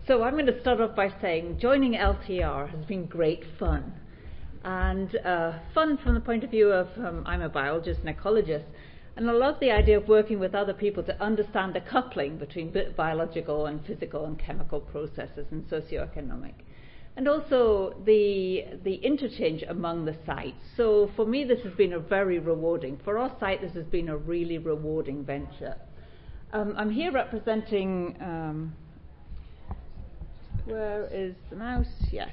So I'm going to start off by saying joining LTR has been great fun. And fun from the point of view of I'm a biologist and ecologist, and I love the idea of working with other people to understand the coupling between biological and physical and chemical processes and socioeconomic. And also the interchange among the sites. So for me this has been a very rewarding, for our site this has been a really rewarding venture. I'm here representing, where is the mouse? Yes.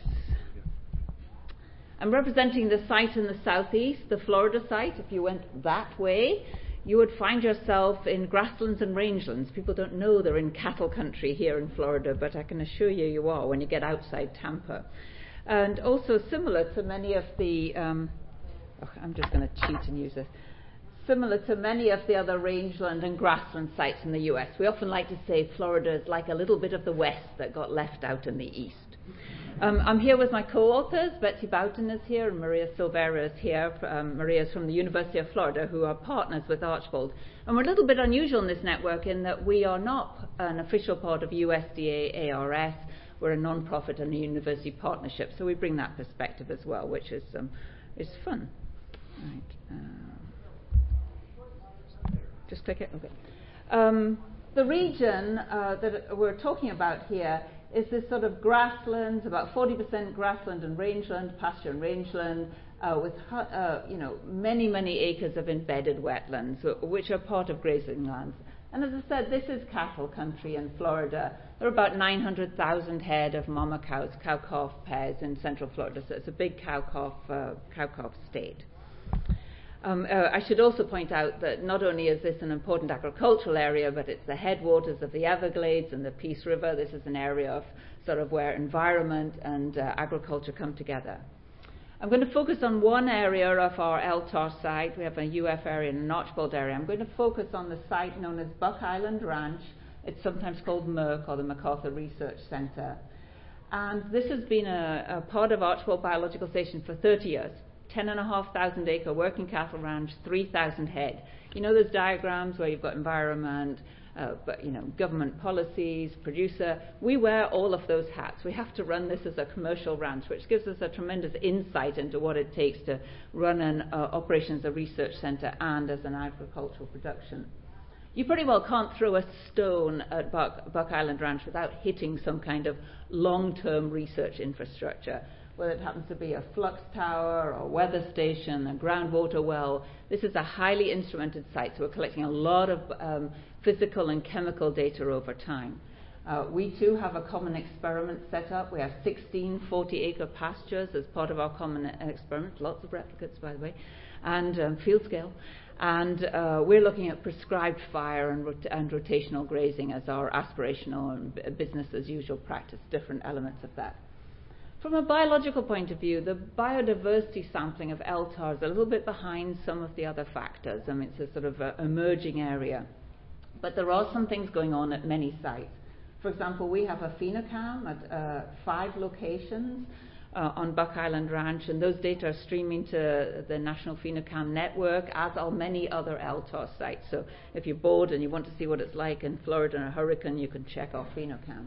I'm representing the site in the southeast, the Florida site. If you went that way, you would find yourself in grasslands and rangelands. People don't know they're in cattle country here in Florida, but I can assure you you are when you get outside Tampa. And also similar to many of the, I'm just going to cheat and use this. Similar to many of the other rangeland and grassland sites in the US, we often like to say Florida is like a little bit of the West that got left out in the East. I'm here with my co-authors. Betsy Boughton is here and Maria Silveira is here. Maria is from the University of Florida, who are partners with Archbold. And we're a little bit unusual in this network in that we are not an official part of USDA ARS. We're a non-profit and a university partnership, so we bring that perspective as well, which is fun. Right. Just click it. Okay. The region that we're talking about here is this sort of grasslands, about 40% grassland and rangeland, pasture and rangeland, with many, many acres of embedded wetlands, which are part of grazing lands. And as I said, this is cattle country in Florida. There are about 900,000 head of mama cows, cow-calf pairs in central Florida, so it's a big cow-calf state. I should also point out that not only is this an important agricultural area, but it's the headwaters of the Everglades and the Peace River. This is an area of sort of where environment and agriculture come together. I'm going to focus on one area of our LTAR site. We have a UF area and an Archbold area. I'm going to focus on the site known as Buck Island Ranch. It's sometimes called MERC, or the MacArthur Research Center. And this has been a part of Archbold Biological Station for 30 years. 10,500 acre working cattle ranch, 3,000 head. You know those diagrams where you've got environment, government policies, producer. We wear all of those hats. We have to run this as a commercial ranch, which gives us a tremendous insight into what it takes to run an operation as a research center and as an agricultural production. You pretty well can't throw a stone at Buck Island Ranch without hitting some kind of long-term research infrastructure. Whether it happens to be a flux tower or a weather station, a groundwater well. This is a highly instrumented site, so we're collecting a lot of physical and chemical data over time. We too have a common experiment set up. We have 16 40-acre pastures as part of our common experiment, lots of replicates by the way, and field scale. And we're looking at prescribed fire and rotational grazing as our aspirational and business as usual practice, different elements of that. From a biological point of view, the biodiversity sampling of LTAR is a little bit behind some of the other factors. I mean, it's a sort of emerging area. But there are some things going on at many sites. For example, we have a phenocam at 5 locations on Buck Island Ranch, and those data are streaming to the National Phenocam Network, as are many other LTAR sites. So if you're bored and you want to see what it's like in Florida in a hurricane, you can check our phenocam.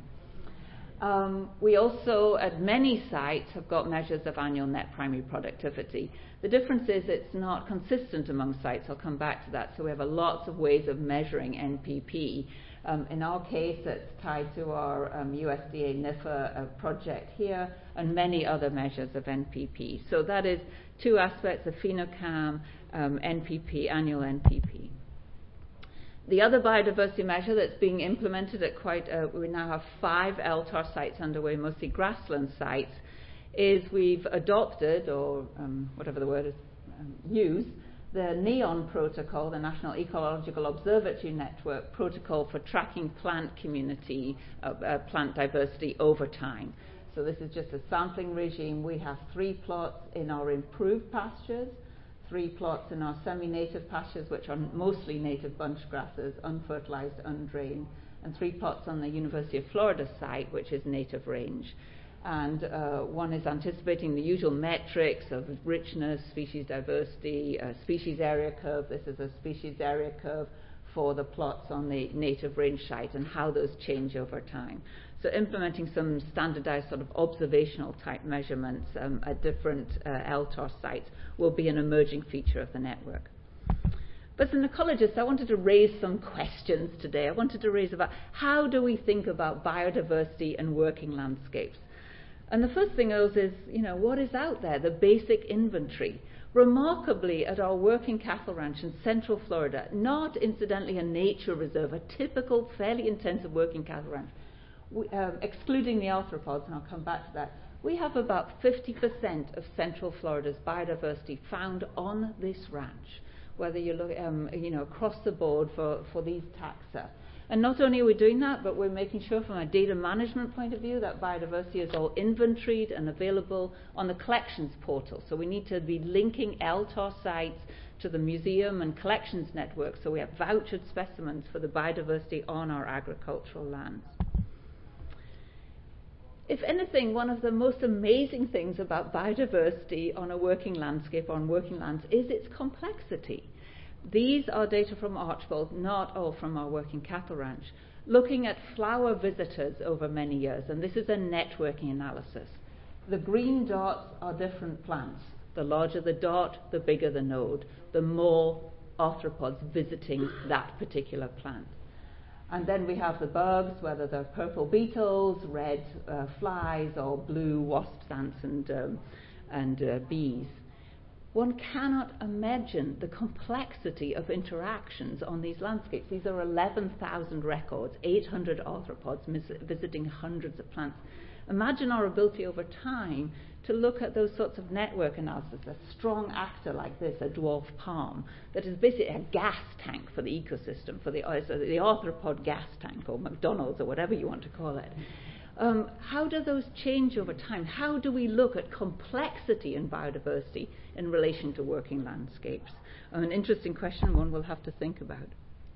We also, at many sites, have got measures of annual net primary productivity. The difference is it's not consistent among sites. I'll come back to that. So we have lots of ways of measuring NPP. In our case, it's tied to our USDA NIFA project here and many other measures of NPP. So that is 2 aspects of phenocam, NPP, annual NPP. The other biodiversity measure that's being implemented at we now have 5 LTAR sites underway, mostly grassland sites, is we've adopted, or whatever the word is, use, the NEON protocol, the National Ecological Observatory Network protocol for tracking plant community, plant diversity over time. So this is just a sampling regime. We have 3 plots in our improved pastures, 3 plots in our semi-native pastures, which are mostly native bunch grasses, unfertilized, undrained, and 3 plots on the University of Florida site, which is native range. And one is anticipating the usual metrics of richness, species diversity, species area curve. This is a species area curve for the plots on the native range site and how those change over time. So implementing some standardized sort of observational type measurements at different LTOR sites will be an emerging feature of the network. But as an ecologist, I wanted to raise some questions today. I wanted to raise about how do we think about biodiversity and working landscapes? And the first thing is, what is out there? The basic inventory. Remarkably, at our working cattle ranch in central Florida, not incidentally a nature reserve, a typical, fairly intensive working cattle ranch, excluding the arthropods, and I'll come back to that, we have about 50% of central Florida's biodiversity found on this ranch, whether you look across the board for these taxa. And not only are we doing that, but we're making sure from a data management point of view that biodiversity is all inventoried and available on the collections portal. So we need to be linking LTOR sites to the museum and collections network, so we have vouchered specimens for the biodiversity on our agricultural lands. If anything, one of the most amazing things about biodiversity on a working landscape, on working lands, is its complexity. These are data from Archbold, not all from our working cattle ranch, looking at flower visitors over many years, and this is a networking analysis. The green dots are different plants. The larger the dot, the bigger the node, the more arthropods visiting that particular plant. And then we have the bugs, whether they're purple beetles, red flies, or blue wasps, ants, and bees. One cannot imagine the complexity of interactions on these landscapes. These are 11,000 records, 800 arthropods visiting hundreds of plants. Imagine our ability over time to look at those sorts of network analysis, a strong actor like this, a dwarf palm, that is basically a gas tank for the ecosystem, for the arthropod gas tank, or McDonald's, or whatever you want to call it. How do those change over time? How do we look at complexity in biodiversity in relation to working landscapes? An interesting question, one will have to think about.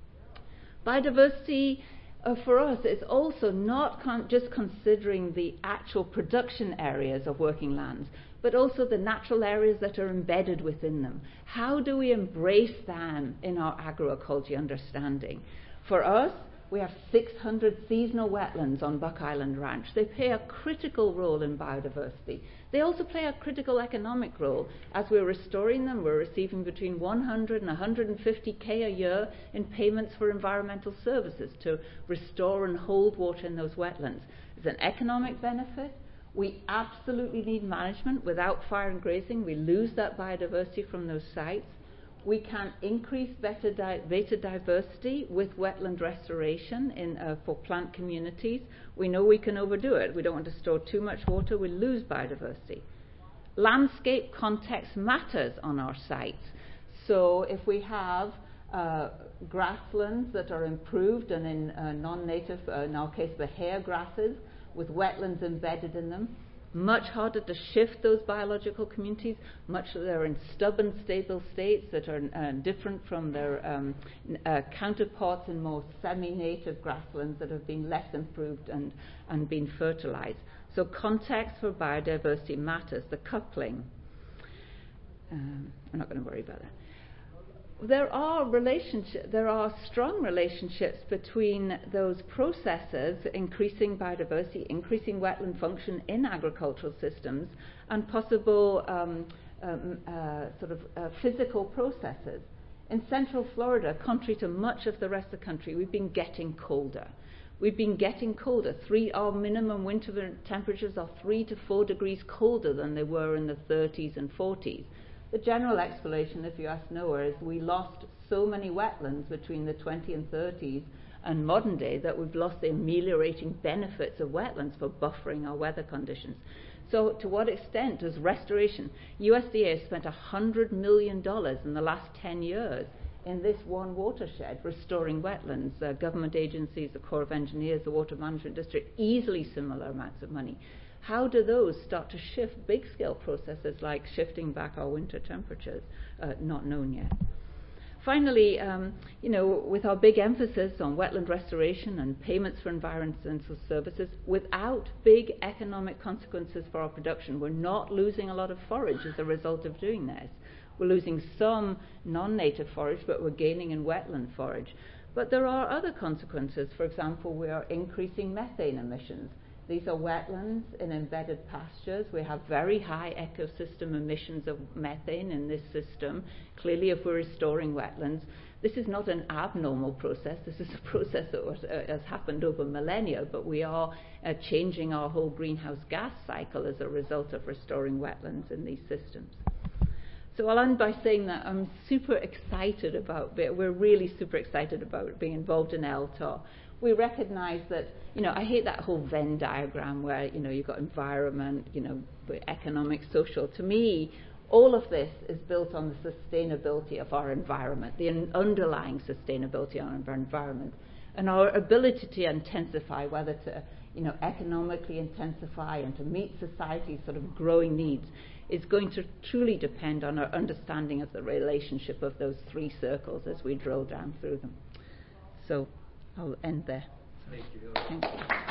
Biodiversity for us is also not just considering the actual production areas of working lands, but also the natural areas that are embedded within them. How do we embrace them in our agroecology understanding? For us, we have 600 seasonal wetlands on Buck Island Ranch. They play a critical role in biodiversity. They also play a critical economic role. As we're restoring them, we're receiving between 100 and 150K a year in payments for environmental services to restore and hold water in those wetlands. It's an economic benefit. We absolutely need management. Without fire and grazing, we lose that biodiversity from those sites. We can increase beta diversity with wetland restoration for plant communities. We know we can overdo it. We don't want to store too much water. We lose biodiversity. Landscape context matters on our sites. So if we have grasslands that are improved and in non-native, in our case the hair grasses, with wetlands embedded in them, much harder to shift those biological communities. They're in stubborn, stable states that are different from their counterparts in more semi-native grasslands that have been less improved and been fertilized. So context for biodiversity matters, the coupling. I'm not going to worry about that. There are strong relationships between those processes, increasing biodiversity, increasing wetland function in agricultural systems, and possible physical processes. In central Florida, contrary to much of the rest of the country, we've been getting colder. We've been getting colder. Our minimum winter temperatures are 3 to 4 degrees colder than they were in the 30s and 40s. The general explanation, if you ask NOAA, is we lost so many wetlands between the 20s and 30s and modern day that we've lost the ameliorating benefits of wetlands for buffering our weather conditions. So to what extent does restoration? USDA has spent $100 million in the last 10 years in this one watershed, restoring wetlands. Government agencies, the Corps of Engineers, the Water Management District, easily similar amounts of money. How do those start to shift big-scale processes like shifting back our winter temperatures? Not known yet. Finally, with our big emphasis on wetland restoration and payments for environmental services, without big economic consequences for our production, we're not losing a lot of forage as a result of doing this. We're losing some non-native forage, but we're gaining in wetland forage. But there are other consequences. For example, we are increasing methane emissions. These are wetlands in embedded pastures. We have very high ecosystem emissions of methane in this system. Clearly, if we're restoring wetlands, this is not an abnormal process. This is a process that has happened over millennia, but we are changing our whole greenhouse gas cycle as a result of restoring wetlands in these systems. So I'll end by saying that I'm super excited about, we're really super excited about being involved in LTAR. We recognize that, I hate that whole Venn diagram where, you've got environment, economic, social. To me, all of this is built on the sustainability of our environment, the underlying sustainability of our environment, and our ability to intensify, whether to, economically intensify and to meet society's sort of growing needs, is going to truly depend on our understanding of the relationship of those three circles as we drill down through them. So I'll end there. Thank you. Thank you.